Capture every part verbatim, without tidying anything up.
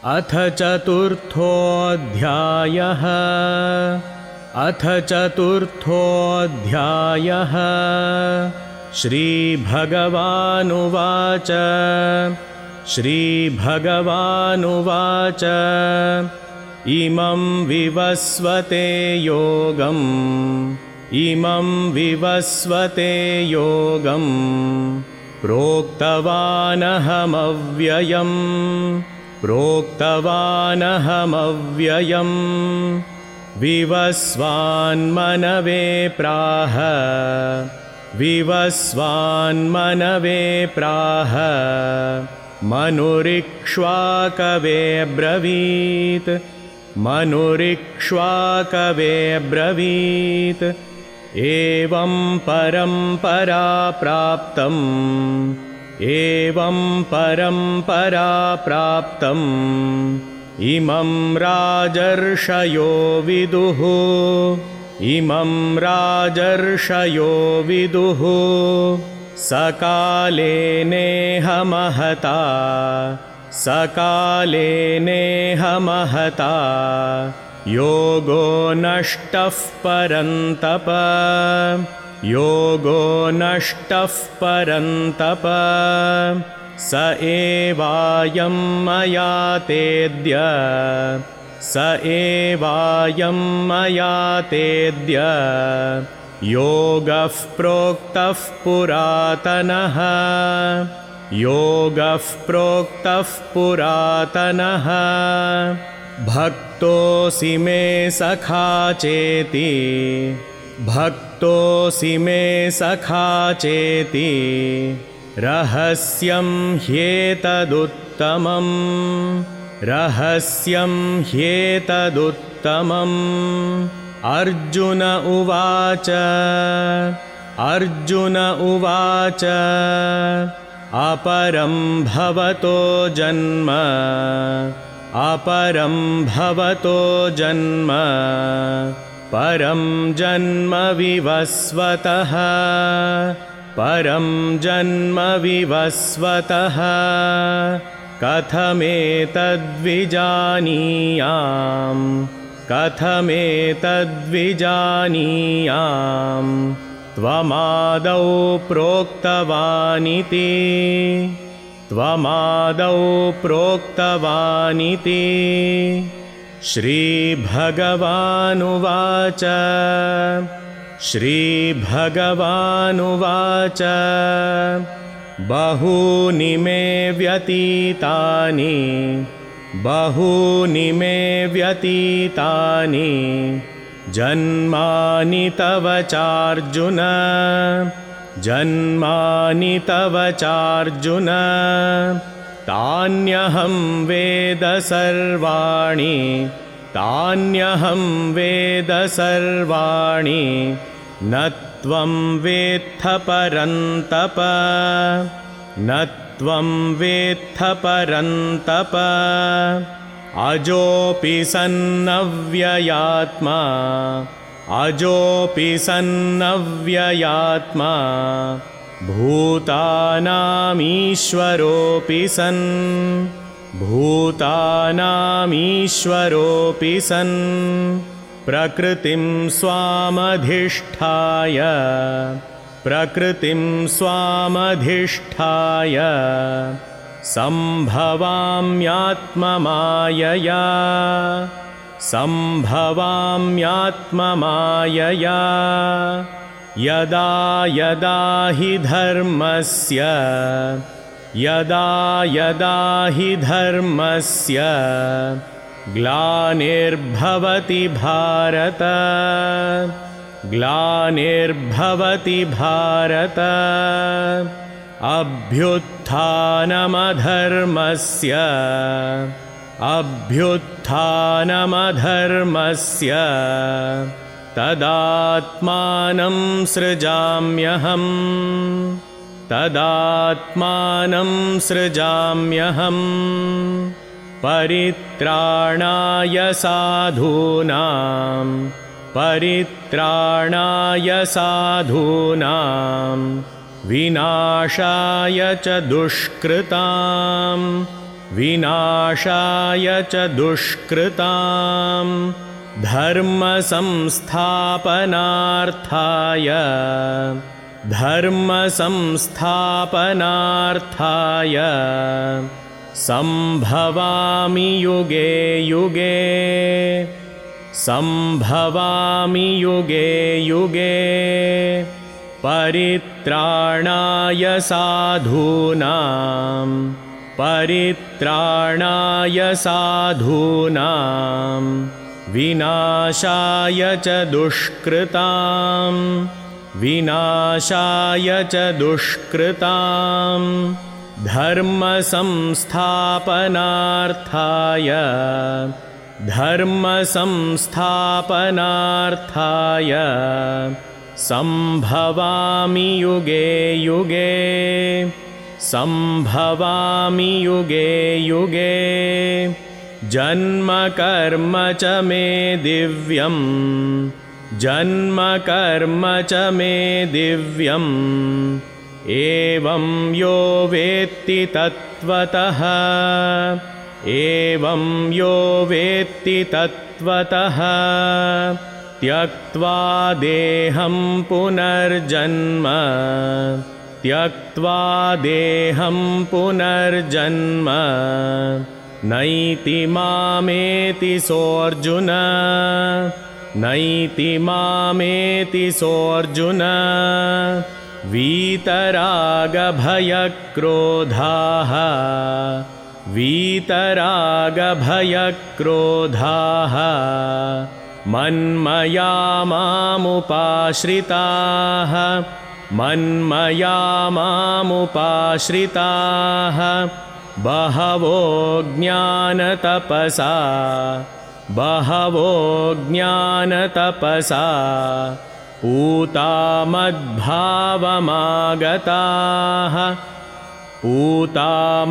अथ चतुर्थोऽध्यायः। अथ चतुर्थोऽध्यायः। श्रीभगवानुवाच श्रीभगवानुवाच इमं विवस्वते योगम् इमं विवस्वते योगम् प्रोक्तवानहमव्ययम् प्रोक्तवानहमव्ययम् विवस्वान्मनवे प्राह विवस्वान्मनवे प्राह मनुरिक्ष्वाकवे ब्रवीत् मनुरिक्ष्वाकवे ब्रवीत् एवं परम्परा प्राप्तम् एवं परम्परा प्राप्तम् इमं राजर्षयो विदुः इमं राजर्षयो विदुः सकाले नेह महता सकाले नेह महता योगो नष्टः परन्तप योगो नष्टः परन्तप स एवायं मया तेद्य स एवायं मया तेद्य योगः प्रोक्तः पुरातनः योगः प्रोक्तः पुरातनः भक्तोऽसि मे सखा चेति भक्तोऽसि मे सखा चेति रहस्यं ह्येतदुत्तमम् रहस्यं ह्येतदुत्तमम् अर्जुन उवाच अर्जुन उवाच अपरं भवतो जन्म अपरं भवतो जन्म परं जन्म विवस्वतः परं जन्म विवस्वतः कथमेतद्विजानीयाम् कथमेतद्विजानीयाम् त्वमादौ प्रोक्तवानिति त्वमादौ प्रोक्तवानिति श्रीभगवानुवाच श्रीभगवानुवाच बहूनि मे व्यतीतानि बहूनि मे व्यतीतानि जन्मानि तव चार्जुन जन्मानि तव चार्जुन तान्यहं वेद सर्वाणि तान्यहं वेद सर्वाणि न त्वं वेत्थ परन्तप न त्वं वेत्थ परन्तप अजोऽपि सन्नव्ययात्मा अजोऽपि सन्नव्ययात्मा भूतानामीश्वरोऽपि सन् भूतानामीश्वरोऽपि सन् प्रकृतिं स्वामधिष्ठाय प्रकृतिं स्वामधिष्ठाय सम्भवाम्यात्ममायया सम्भवाम्यात्ममायया यदा यदा हि धर्मस्य यदा यदा हि धर्मस्य ग्लानिर्भवति भारत ग्लानिर्भवति भारत अभ्युत्थानमधर्मस्य अभ्युत्थानमधर्मस्य तदात्मानं सृजाम्यहम् तदात्मानं सृजाम्यहम् परित्राणाय साधूनां परित्राणाय साधूनां विनाशाय च दुष्कृतां विनाशाय च दुष्कृतां धर्मसंस्थापनार्थाय धर्मसंस्थापनार्थाय सम्भवामि युगे युगे सम्भवामि युगे युगे परित्राणाय साधूनां परित्राणाय साधूनां विनाशाय च दुष्कृतां विनाशाय च दुष्कृतां धर्मसंस्थापनार्थाय धर्मसंस्थापनार्थाय सम्भवामि युगे युगे सम्भवामि युगे युगे जन्म कर्म च मे दिव्यं जन्म कर्म च मे दिव्यम् एवं यो वेत्ति तत्त्वतः एवं यो वेत्ति तत्त्वतः त्यक्त्वा देहं पुनर्जन्म त्यक्त्वा देहं पुनर्जन्म नैति मामेति सोऽर्जुन नैति मामेति सोऽर्जुन वीतरागभयक्रोधाः वीतरागभयक्रोधाः मन्मया मामुपाश्रिताः मन्मया मामुपाश्रिताः बहवो ज्ञानतपसा बहवो ज्ञानतपसा पूता मद्भावमागताः पूता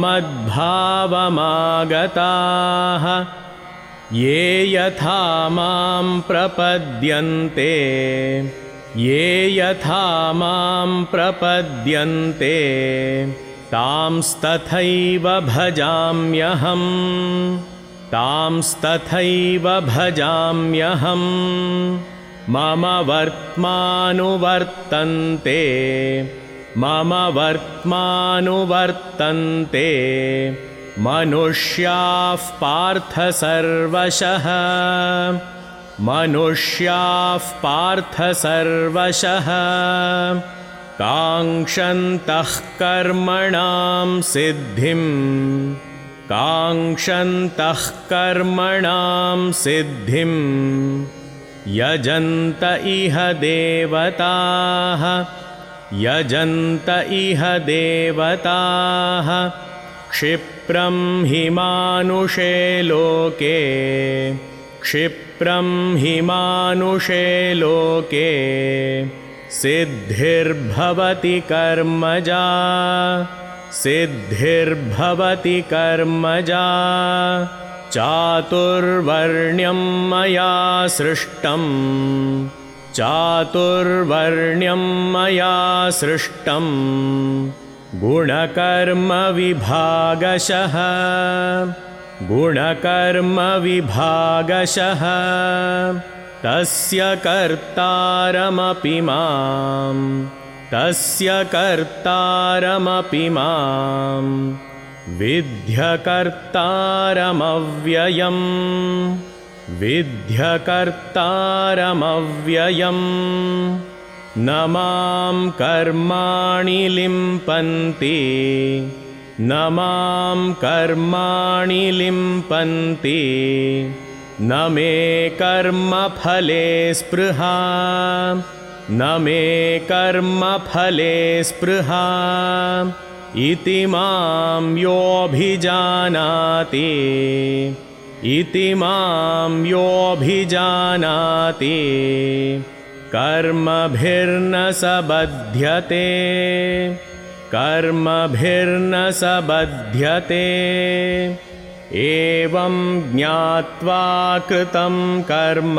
मद्भावमागताः ये यथा मां प्रपद्यन्ते ये यथा मां प्रपद्यन्ते तांस्तथैव भजाम्यहम् तांस्तथैव भजाम्यहम् मम वर्त्मानुवर्तन्ते मम वर्त्मानुवर्तन्ते मनुष्याः पार्थ सर्वशः मनुष्याः पार्थ सर्वशः काङ्क्षन्तः कर्मणां सिद्धिं काङ्क्षन्तः कर्मणां सिद्धिं यजन्त इह देवताः यजन्त इह देवताः क्षिप्रं हि मानुषे लोके क्षिप्रं हि मानुषे लोके सिद्धिर्भवति कर्मजा सिद्धिर्भवति कर्मजा चातुर्वर्ण्यं मया सृष्टं चातुर्वर्ण्यं मया सृष्टं गुणकर्मविभागशः गुणकर्मविभागशः तस्य कर्तारमपि मां तस्य कर्तारमपि मां विद्ध्यकर्तारमव्ययम् विद्ध्यकर्तारमव्ययम् न मां कर्माणि लिम्पन्ति न मां कर्माणि लिम्पन्ति न मे कर्मफले स्पृहा न मे कर्मफले स्पृहा इति मां योऽभिजानाति इति मां योऽभिजानाति कर्मभिर्न स बध्यते कर्मभिर्न स बध्यते एवं ज्ञात्वा कृतं कर्म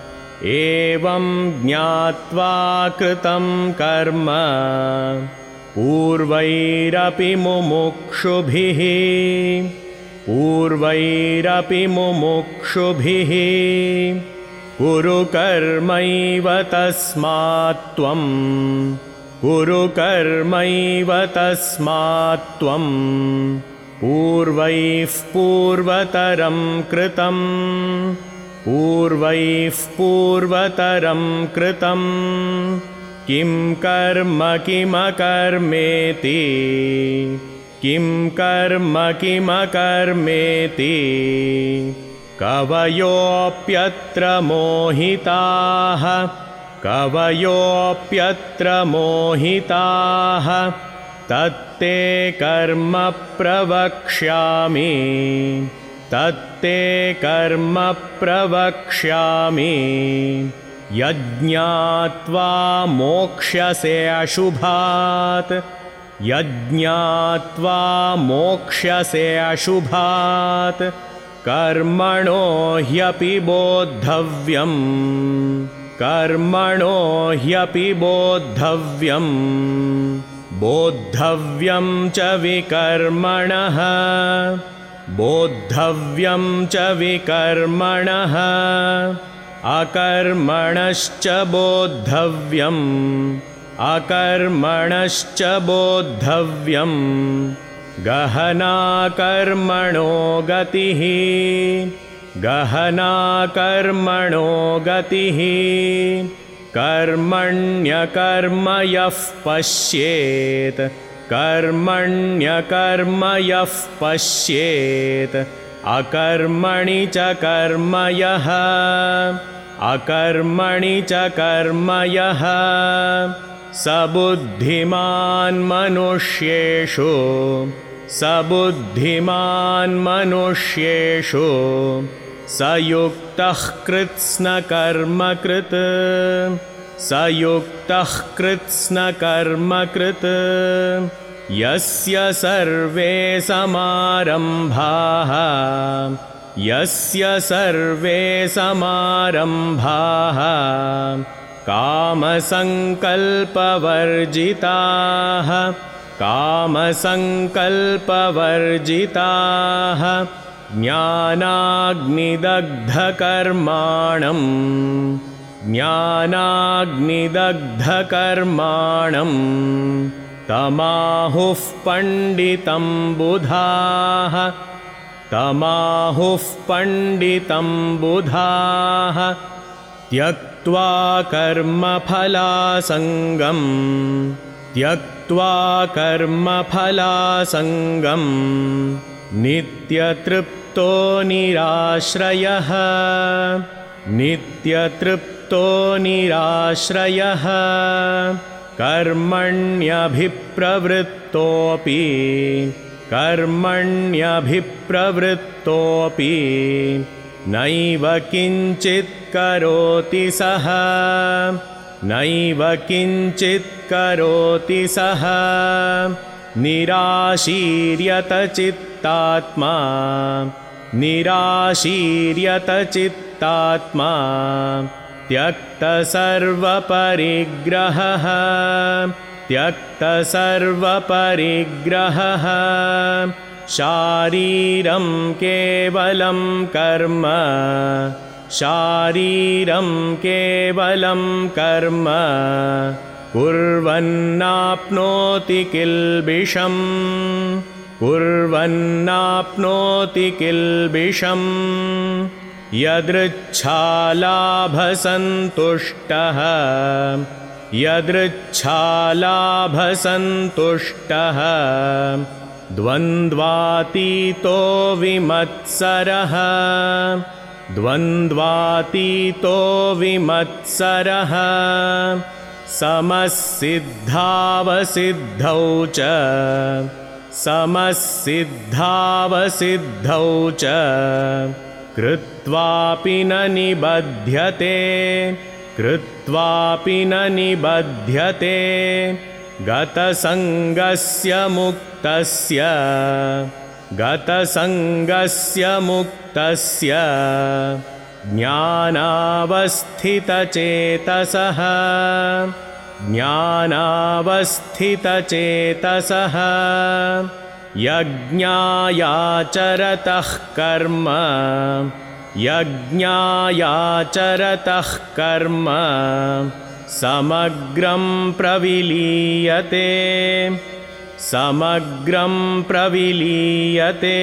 एवं ज्ञात्वा कृतं कर्म पूर्वैरपि मुमुक्षुभिः पूर्वैरपि मुमुक्षुभिः कुरु कर्मैव तस्मात् त्वं कुरु कर्मैव तस्मात् त्वं पूर्वैः पूर्वतरं कृतं पूर्वैः पूर्वतरं कृतं किं कर्म किमकर्मेति किं कर्म किमकर्मेति कवयोऽप्यत्र मोहिताः कवयोऽप्यत्र मोहिताः तत्ते कर्म प्रवक्ष्यामि तत्ते कर्म प्रवक्ष्यामि यज्ञात्वा मोक्ष्यसे अशुभात् यज्ञात्वा मोक्ष्यसे अशुभात् कर्मणो ह्यपि बोद्धव्यम् कर्मणो ह्यपि बोद्धव्यम् बोद्धव्यं च विकर्मणः बोद्धव्यं च विकर्मणः अकर्मणश्च बोद्धव्यम् अकर्मणश्च बोद्धव्यम् गहना कर्मणो गतिः गहना कर्मणो गतिः कर्मण्यकर्म यः पश्येत् कर्मण्यकर्म यः पश्येत् अकर्मणि च कर्म यः अकर्मणि च कर्म यः स बुद्धिमान् मनुष्येषु स बुद्धिमान् मनुष्येषु स युक्तः कृत्स्नकर्मकृत् स युक्तः कृत्स्नकर्मकृत् यस्य सर्वे समारम्भाः यस्य सर्वे समारम्भाः कामसङ्कल्पवर्जिताः कामसङ्कल्पवर्जिताः ज्ञानाग्निदग्धकर्माणम् ज्ञानाग्निदग्धकर्माणम् तमाहुः पण्डितं बुधाः तमाहुः पण्डितं बुधाः त्यक्त्वा कर्मफलासङ्गम् त्यक्त्वा कर्मफलासङ्गम् नित्यतृप्तो निराश्रयः नित्यतृप्तो निराश्रयः कर्मण्यभिप्रवृत्तोऽपि कर्मण्यभिप्रवृत्तोऽपि नैव किञ्चित् करोति सः नैव किञ्चित् करोति सः निराशीर्यत चित्तात्मा निराशीर्यत चित्तात्मा त्यक्तसर्वपरिग्रहः त्यक्तसर्वपरिग्रहः शारीरं केवलं कर्म शारीरं केवलं कर्म कुर्वन्नाप्नोति किल्बिषम् कुर्वन्नाप्नोति किल्बिषम् यदृच्छालाभसन्तुष्टः यदृच्छालाभसन्तुष्टः द्वन्द्वातीतो विमत्सरः द्वन्द्वातीतो विमत्सरः समसिद्धावसिद्धौ च समसिद्धावसिद्धौ च कृत्वापि न निबध्यते कृत्वापि न निबध्यते गतसङ्गस्य मुक्तस्य गतसङ्गस्य मुक्तस्य ज्ञानावस्थितचेतसः ज्ञानावस्थितचेतसः यज्ञायाचरतः कर्म यज्ञायाचरतः कर्म समग्रं प्रविलीयते समग्रं प्रविलीयते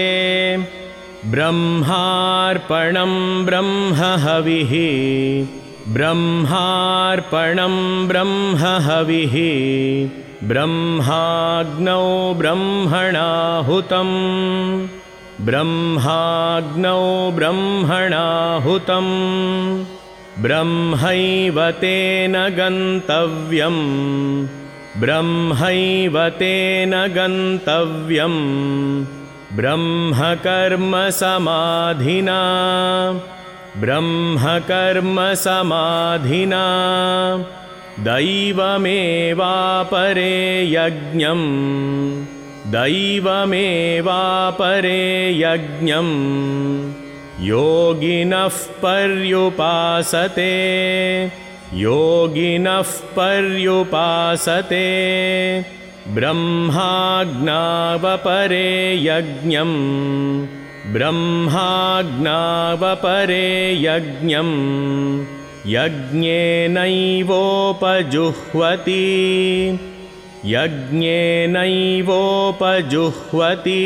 ब्रह्मार्पणं ब्रह्महविः ब्रह्मार्पणं ब्रह्महविः ब्रह्माग्नौ ब्रह्मणाहुतं ब्रह्माग्नौ ब्रह्मणाहुतं ब्रह्मैव तेन गन्तव्यं ब्रह्मैव तेन गन्तव्यं ब्रह्मकर्मसमाधिना ब्रह्मकर्मसमाधिना दैवमेवापरे यज्ञं दैवमेवापरे यज्ञं योगिनः पर्युपासते योगिनः पर्युपासते ब्रह्माज्ञावपरे यज्ञं ब्रह्माज्ञावपरे यज्ञं यज्ञेनैवोपजुह्वति यज्ञेनैवोपजुह्वति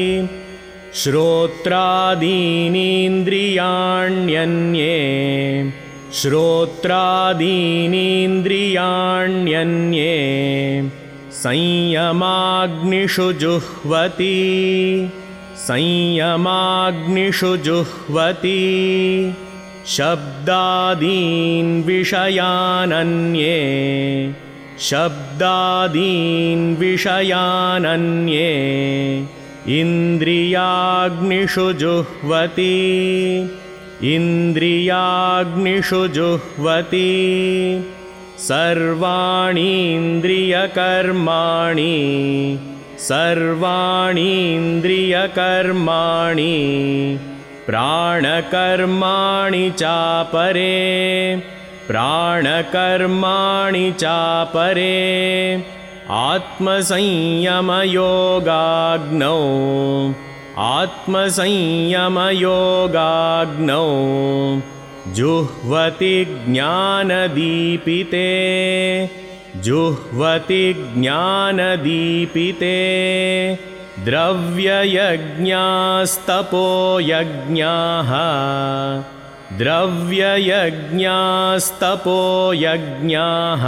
श्रोत्रादीनीन्द्रियाण्यन्ये श्रोत्रादीनीन्द्रियाण्यन्ये संयमाग्निषु जुह्वति संयमाग्निषु जुह्वति शब्दादीन् विषयानन्ये शब्दादीन् विषयानन्ये इन्द्रियाग्निषु जुह्वति इन्द्रियाग्निषु जुह्वति सर्वाणीन्द्रियकर्माणि सर्वाणीन्द्रियकर्माणि प्राणकर्माणि चापरे प्राणकर्माणि चापरे आत्मसंयमयोगाग्नौ आत्मसंयमयोगाग्नौ जुह्वति ज्ञानदीपिते जुह्वति ज्ञानदीपिते द्रव्ययज्ञास्तपोयज्ञाः द्रव्ययज्ञास्तपोयज्ञाः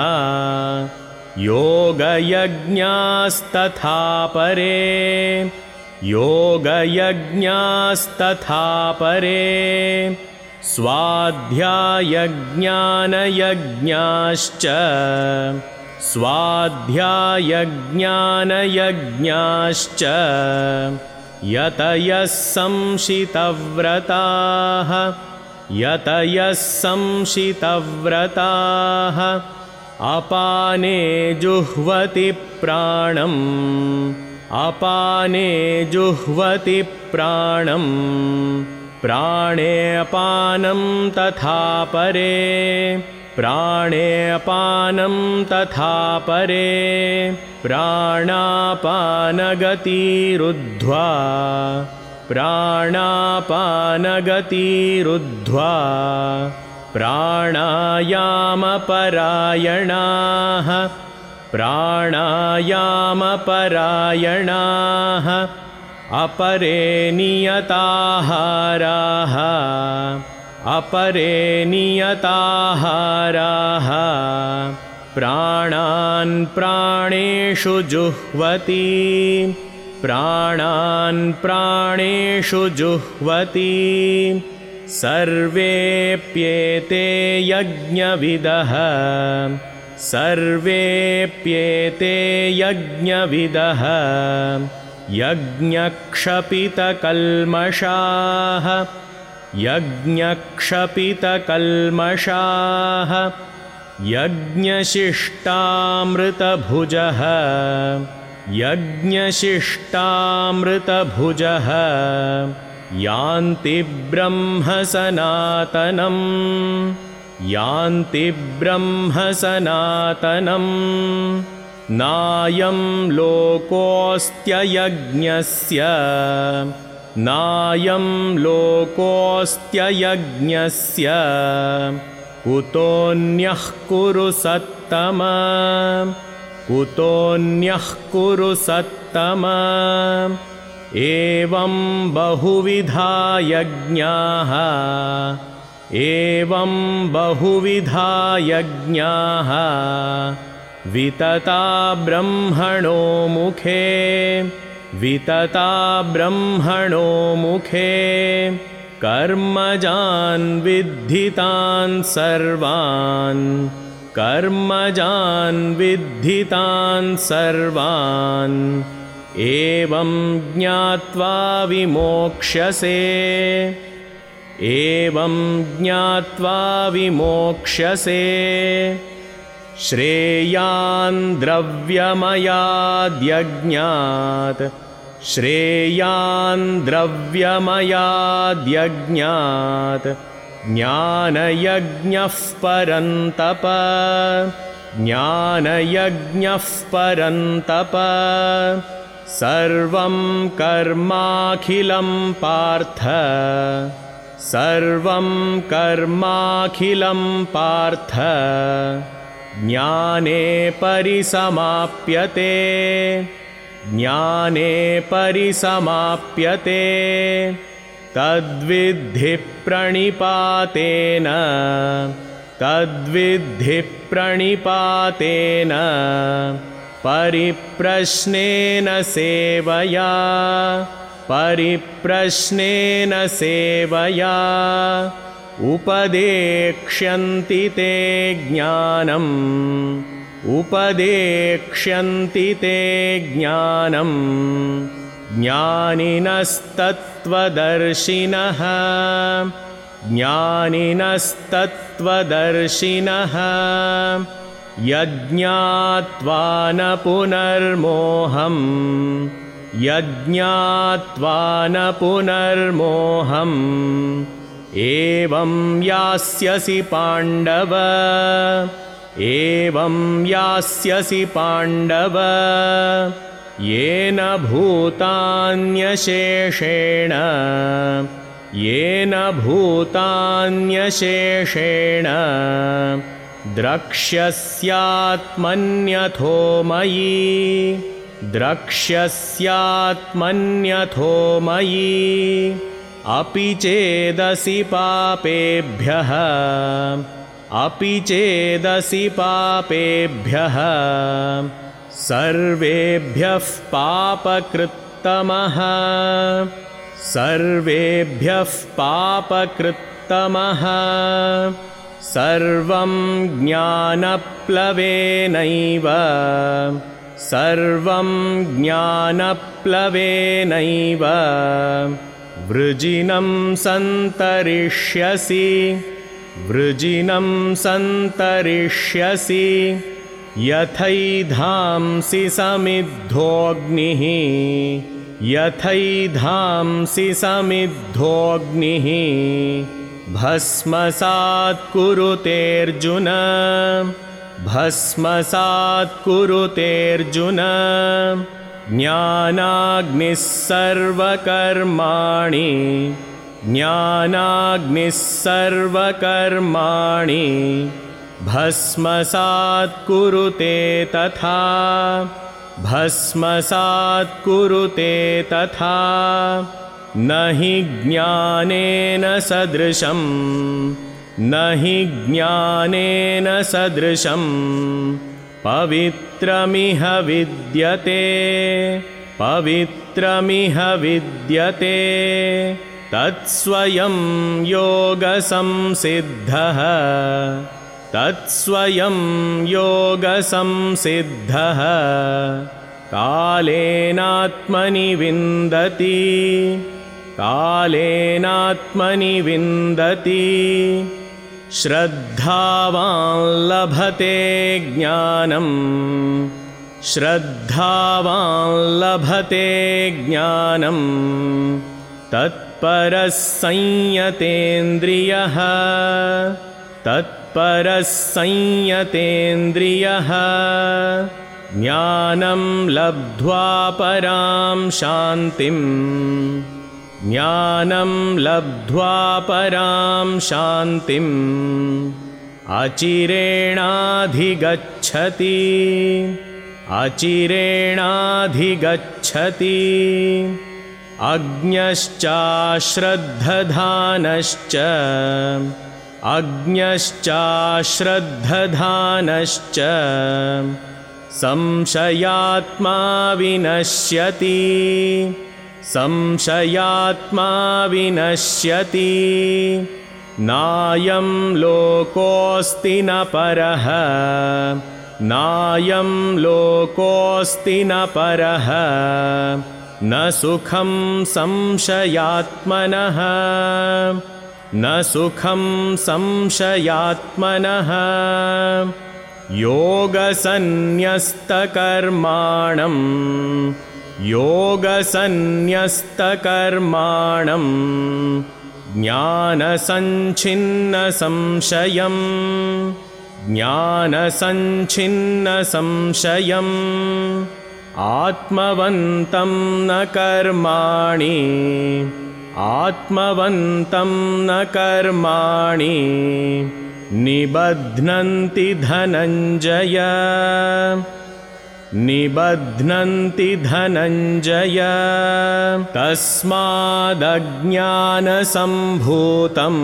योगयज्ञास्तथा परे योगयज्ञास्तथा परे स्वाध्यायज्ञानयज्ञाश्च स्वाध्यायज्ञानयज्ञाश्च यतयः संशितव्रताः यतयः संशितव्रताः अपाने जुह्वति प्राणम् अपाने जुह्वति प्राणम् प्राणे अपानं तथा परे प्राणे अपानं तथा परे प्राणापानगतिरुद्ध्वा प्राणापानगतिरुद्ध्वा प्राणायामपरायणाः प्राणायामपरायणाः अपरे नियताहाराः अपरे नियताहाराः प्राणान् प्राणेषु जुह्वति प्राणान् प्राणेषु जुह्वति सर्वेऽप्येते यज्ञविदः सर्वेऽप्येते यज्ञविदः यज्ञक्षपितकल्मषाः यज्ञक्षपितकल्मषाः यज्ञशिष्टामृतभुजः यज्ञशिष्टामृतभुजः यान्ति ब्रह्मसनातनम् यान्ति ब्रह्म सनातनं नायं लोकोऽस्त्ययज्ञस्य नायं लोकोऽस्त्ययज्ञस्य कुतोऽन्यः कुरु सत्तमा कुतोऽन्यः कुरु सत्तमा एवं बहुविधा यज्ञाः एवं बहुविधा यज्ञाः वितता ब्रह्मणो मुखे वितता ब्रह्मणो मुखे कर्मजान् विद्धितान् सर्वान् कर्मजान् विद्धितान् सर्वान् एवं ज्ञात्वा विमोक्ष्यसे एवं ज्ञात्वा विमोक्ष्यसे श्रेयान् द्रव्यमयाद्यज्ञात् श्रेयान् द्रव्यमयाद्यज्ञात् ज्ञानयज्ञः परन्तप ज्ञानयज्ञः परन्तप सर्वं कर्माखिलं पार्थ सर्वं कर्माखिलं पार्थ ज्ञाने परिसमाप्यते ज्ञाने परिसमाप्यते तद्विद्धि प्रणिपातेन तद्विद्धि प्रणिपातेन परिप्रश्नेन सेवया परिप्रश्नेन सेवया उपदेक्ष्यन्ति ते ज्ञानम् उपदेक्ष्यन्ति ते ज्ञानम् ज्ञानिनस्तत्त्वदर्शिनः ज्ञानिनस्तत्त्वदर्शिनः यज्ञात्वा न पुनर्मोहम् यज्ञात्वा न पुनर्मोहम् एवं यास्यसि पाण्डव एवं यास्यसि पाण्डव येन भूतान्यशेषेण येन भूतान्यशेषेण द्रक्ष्यस्यात्मन्यथो मयि द्रक्ष्यस्यात्मन्यथो मयि अपि चेदसि पापेभ्यः अपि चेदसि पापेभ्यः सर्वेभ्यः पापकृत्तमः सर्वेभ्यः पापकृत्तमः सर्वं ज्ञानप्लवेनैव सर्वं ज्ञानप्लवेनैव वृजिनं सन्तरिष्यसि वृजिनं सन्तरिष्यसि यथैधांसि समिद्धोऽग्निः यथैधांसि समिद्धोऽग्निः भस्मसात् कुरुतेऽर्जुन भस्मसात् कुरुतेऽर्जुन ज्ञानाग्निः सर्वकर्माणि ज्ञानाग्निः सर्वकर्माणि भस्मसात् कुरुते तथा भस्मसात् कुरुते तथा न हि ज्ञानेन सदृशं न हि ज्ञानेन सदृशं पवित्रमिह विद्यते पवित्रमिह विद्यते तत्स्वयं योगसंसिद्धः तत्स्वयं योगसंसिद्धः कालेनात्मनि विन्दति कालेनात्मनि विन्दति श्रद्धावान् लभते ज्ञानम् श्रद्धावान् लभते ज्ञानम् तत्परः संयतेन्द्रियः तत् तत्परः संयतेन्द्रियः ज्ञानं लब्ध्वा परां शान्तिम् ज्ञानं लब्ध्वा परां शान्तिम् अचिरेणाधिगच्छति अचिरेणाधिगच्छति अज्ञश्चाश्रद्धधानश्च अज्ञश्चाश्रद्धधानश्च संशयात्मा विनश्यति संशयात्मा विनश्यति नायं लोकोऽस्ति न परः नायं लोकोऽस्ति न परः न सुखं संशयात्मनः न सुखं संशयात्मनः योगसन्न्यस्तकर्माणं योगसन्न्यस्तकर्माणं ज्ञानसञ्छिन्नसंशयम् ज्ञानसञ्छिन्नसंशयम् आत्मवन्तं न कर्माणि आत्मवन्तं न कर्माणि निबध्नन्ति धनञ्जय निबध्नन्ति धनञ्जय तस्मादज्ञानसम्भूतम्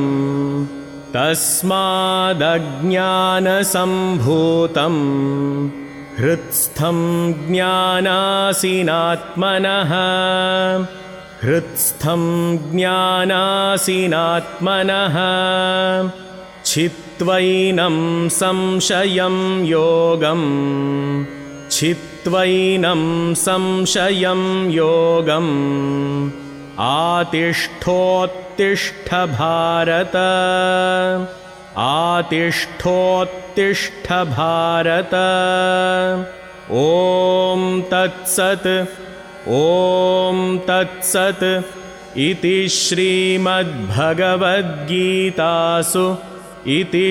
तस्मादज्ञानसम्भूतम् हृत्स्थं ज्ञानासीनात्मनः हृत्स्थं ज्ञानासीनात्मनः छित्त्वैनं संशयं योगम् छित्त्वैनं संशयं योगम् आतिष्ठोत्तिष्ठ भारत आतिष्ठोत्तिष्ठ भारत ॐ तत्सत् ॐ तत्सत् इति श्रीमद्भगवद्गीतासु इति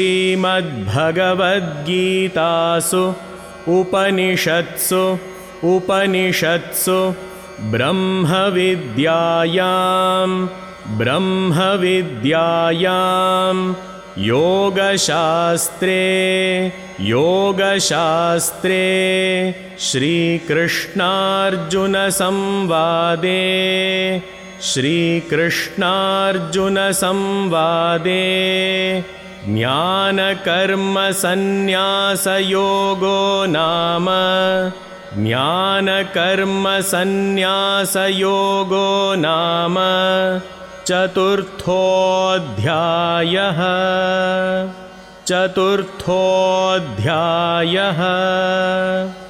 श्रीमद्भगवद्गीतासु उपनिषत्सु उपनिषत्सु ब्रह्मविद्यायां ब्रह्मविद्यायां योगशास्त्रे योगशास्त्रे श्रीकृष्णार्जुनसंवादे श्रीकृष्णार्जुनसंवादे ज्ञानकर्मसन्न्यासयोगो नाम ज्ञानकर्मसन्न्यासयोगो नाम चतुर्थोऽध्यायः चतुर्थोऽध्यायः।